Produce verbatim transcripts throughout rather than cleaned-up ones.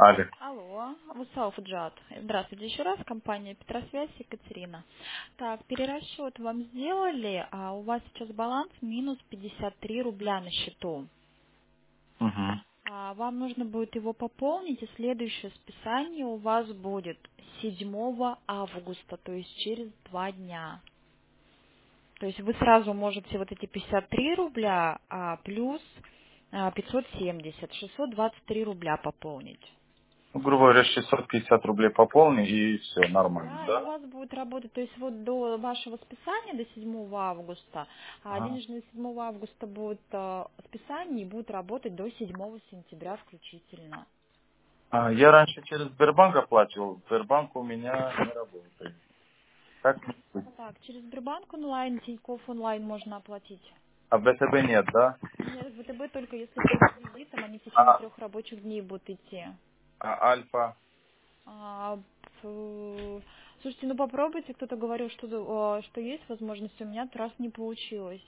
Али. Алло, Мусаов Джад. Здравствуйте еще раз, компания Петросвязь, Екатерина. Так, перерасчет вам сделали, а у вас сейчас баланс минус пятьдесят три рубля на счету. Угу. А вам нужно будет его пополнить, и следующее списание у вас будет седьмого августа, то есть через два дня. То есть вы сразу можете вот эти пятьдесят три рубля а, плюс а, пятьсот семьдесят, шестьсот двадцать три рубля пополнить. Ну, грубо говоря, шестьсот пятьдесят рублей пополни, и все, нормально, Да, и у да? вас будет работать, то есть вот до вашего списания, до седьмого августа, а Ага. денежные седьмого августа будут э, списание и будут работать до седьмого сентября включительно. А, я раньше через Сбербанк оплачивал, Сбербанк у меня не работает. Как быть? Так, через Сбербанк онлайн, Тинькофф онлайн можно оплатить. А в ВТБ нет, да? Нет, в ВТБ только если по реквизитам, они в течение А, трех рабочих дней будут идти. а Альфа? А, фу, слушайте, ну попробуйте, кто-то говорил, что, э, что есть возможность, у меня раз не получилось.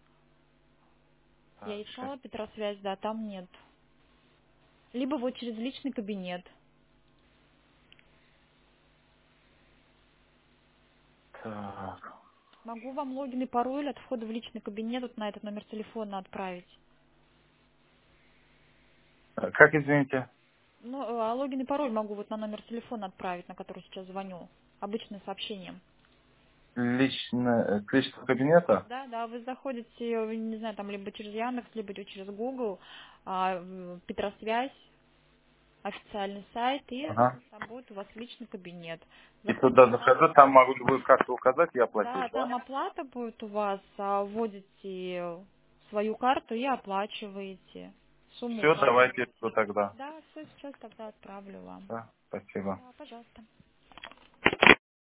Я Так, щас. искала Петросвязь, да, там нет. Либо вот через личный кабинет. Так. Могу вам логин и пароль от входа в личный кабинет вот на этот номер телефона отправить. А, Как, извините? Ну, а логин и пароль могу вот на номер телефона отправить, на который сейчас звоню. Обычным сообщением. Лично, с личного кабинета? Да, да, вы заходите, э, не знаю, там либо через Яндекс, либо через Google, а, в Петросвязь, официальный сайт, и Ага. там будет у вас личный кабинет. И туда Заходите там. захожу, там могу любую карту указать и Да, оплатить, да? там оплата будет у вас, а, вводите свою карту и оплачиваете. Сумму Все, давайте, указываете. что тогда? Да, все, сейчас тогда отправлю вам. Да, спасибо. Да, пожалуйста.